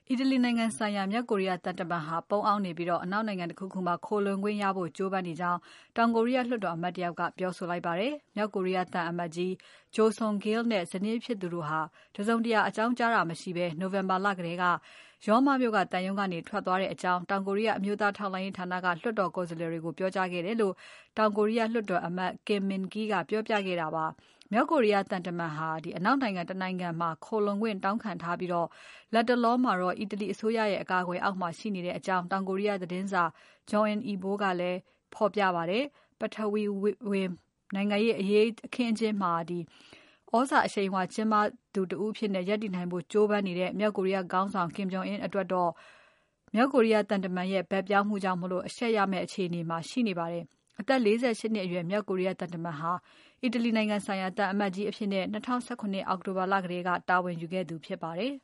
အီတလီနိုင်ငံဆိုင်ရာမြောက်ကိုရီးယားသံတမန်ဟာပုန်းအောင်းနေပြီးအနောက်နိုင်ငံတစ်ခုခုမှာခိုလှုံခွင့်ရဖို့ကြိုးပမ်းနေကြောင်းတောင်ကိုရီးယားလွှတ်တော်အမတ်တယောက်ကပြောဆိုလိုက်ပါတယ်။မြောက်ကိုရီးယားသံအမတ်ကြီး Jo Sung-gil နဲ့ဇနီးဖြစ်သူတို့ဟာတစုံတရာအကြောင်းကြားတာမရှိဘဲနိုဝင်ဘာလကတည်းကရောမမြို့ကသံရုံးကနေထွက်သွားတဲ့အကြောင်းတောင်ကိုရီးယားအမျိုးသားထောက်လှမ်းရေးဌာနကလွှတ်တော်ကိုယ်စားလှယ်တွေကိုပြောကြားခဲ့တယ်လို့တောင်ကိုရီးယားလွှတ်တော်အမတ် Kim Min-ki ကပြောပြခဲ့တာပါ။မြောက်ကိုရီးယားသံတမန်ဟာအနောက်နိုင်ငံတနိုင်ငံမှာခိုလှုံခွင့်တောင်းခံထားပြီးလက်တလောမှာတော့အီတလီအစိုးရရဲ့အကာအကွယ်အောက်မှာရှိနေတဲ့အကြောင်းတောင်ကိုရီးယားသတင်းစာ Jonginilbo ကလည်းဖော်ပြပါတယ်။ပထဝီဝင်နိုင်ငံရေးအခင်းအကျင်းမှာသြဇာအရှိန်အဝါကြီးမားသူတဦးအဖြစ်ရပ်တည်နိုင်ဖို့ကြိုးပမ်းနေတဲ့မြောက်ကိုရီးယားခေါင်းဆောင် Kim Jong Un အတွက်တော့မြောက်ကိုရီးယားသံတမန်ရဲ့ဘက်ပြောင်းမှုကြောင့်အရှက်ရမယ့်အခြေအနေမှာရှိနေပါတယ်။အသက်48နှစ်အရွယ်မြောက်ကိုရီးယားသံတမန်ဟာအီတလီနိုင်ငံဆိုင်ရာသံအမတ်ကြီးအဖြစ်2019အောက်တိုဘာလကတည်းကတာဝန်ယူခဲ့သူဖြစ်ပါတယ်။